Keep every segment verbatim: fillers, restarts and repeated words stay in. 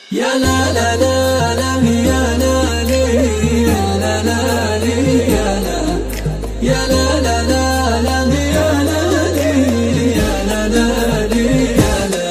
يا لا لا لا لا يا لا لي يا لا لا لي يا لا يا لا لا لا لا يا لا لي يا لا لا لي يا لا.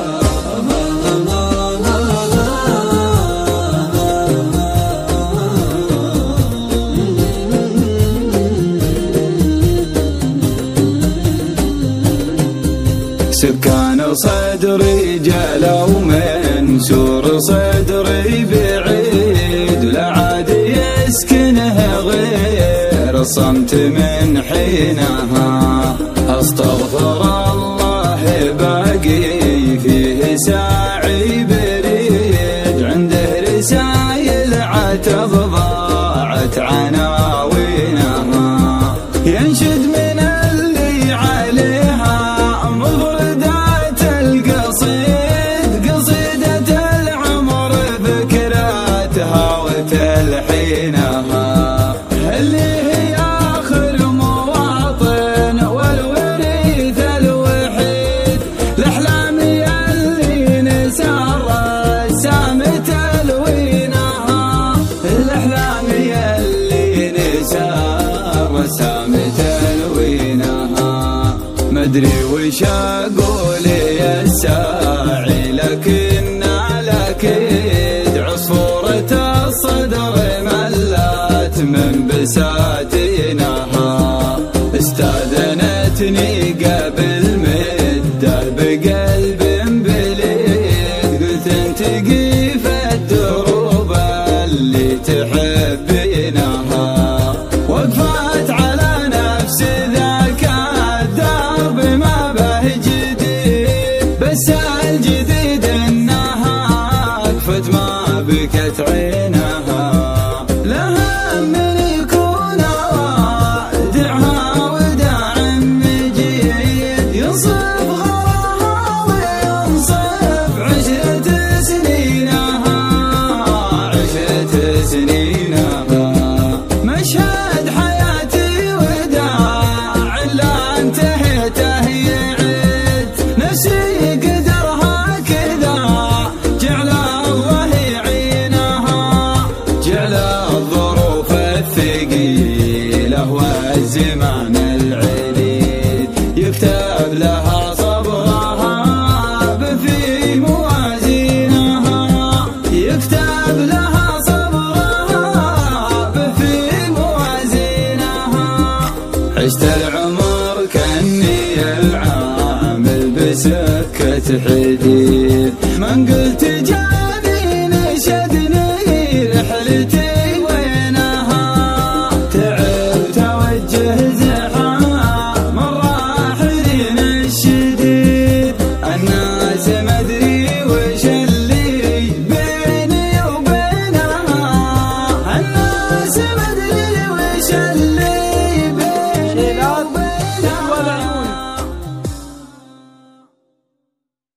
سكان صدري جلوا من سور صدري بعيد، ولا عاد يسكنه غير الصمت من حينها. استغفر الله باقي فيه ساعي بريد، عنده رسايل عتب ضاعت عناوينها. ينشد من اللي عليها مفردات القصيد، قصيدة العمر ذكراتها وتلحينها، اللي هي آخر مواطن والوريث الوحيد لأحلامي اللي نسى الرسام تلوينها. الأحلامي اللي نسى الرسام تلوينها. مدري وش اقول يا الساعي، لكن الاكيد عصفورة الصدر ملت من بساتينها. استاذنتني قبل مده بقلب بليد، قلت انتقي في الدروب اللي تحبينها. وقفت على نفس ذاك الدرب ما به جديد، بس الجديد انها وقفت ما بكت عينها. لها من يكون ودعها وداع مجيد، ينصف غراها وينصف عشرة سنينها، عشرة سنينها. مشهد حياتي وداع لا انتهيته يعيد، نفسي قدرها كذا جعل الله يعينها. جعل الظروف الثقيلة والزمان العليل يكتب لها صبرها بفي موازينها، يكتب لها صبرها بفي موازينها. عشت العمر كأني العامل بسكة حديد، من قلت جاني نشدني رحلتي وينها. تعب توجه زحام الراحلين الشديد، الناس مدري وش اللي بيني وبينها، الناس مدري وش اللي